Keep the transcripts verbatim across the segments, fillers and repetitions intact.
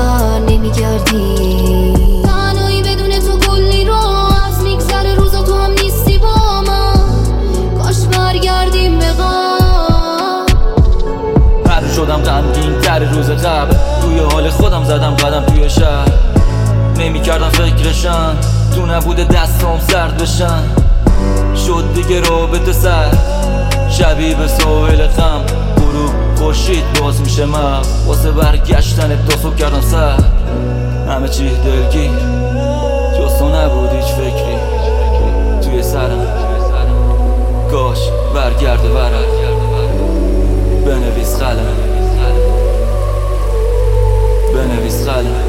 بر نمیگردی. تنهایی بدون تو کلی رو از میگذره روزا، تو هم نیستی با من. کاش برگردیم به غم. هر روز شدم غمگین تر روز قبل، توی حال خودم زدم قدم توی شهر. نمیکردم فکرشن تو نبوده دستام سرد بشن. شد دیگه رابطه سر شبیه به ساحل غم. غروب خورشید باز میشه من واسه برگشتن تصف کردم سر. همه چی دلگیر جز تو نبود هیچ فکری توی سرم. کاش برگرده برم بنویس قلم، بنویس قلم.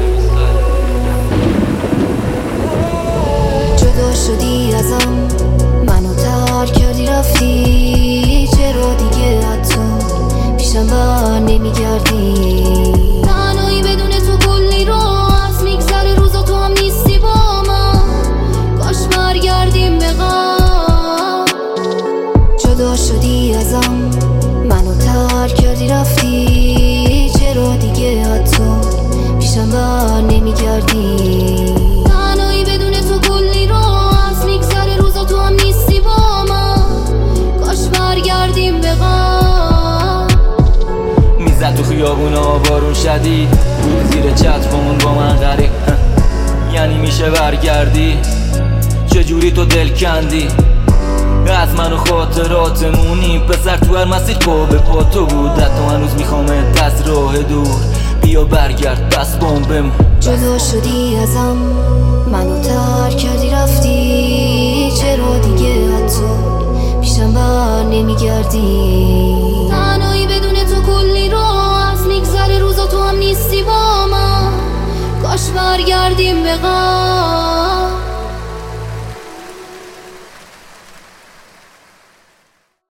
جدا شدی ازم، منو ترک کردی رفتی. چرا دیگه حتی پیشم بر نمیگردی. تنهایی بدون تو کلی رو از میگذره روزا، تو هم نیستی با من. کاش برگردیم به غم. جدا شدی ازم، منو ترک کردی رفتی. چرا دیگه حتی پیشم بر نمیگردی. تنهایی بدون تو کلی رو از میگذره روزا، تو هم نیستی با من. کاش برگردیم به غم. میزد تو خیابونا بارون شدید، بود زیر چترمون با من غریب. یعنی میشه برگردی؟ چجوری تو دل کندی از من و خاطراتمونی؟ پسر تو هر مسیر پا به پا تو بود، حتی هنوز میخوامت از راه دور. بیا برگرد بس بمبم. جدا شدی ازم، منو ترک کردی رفتی. چرا دیگه حتی پیشم بر نمیگردی.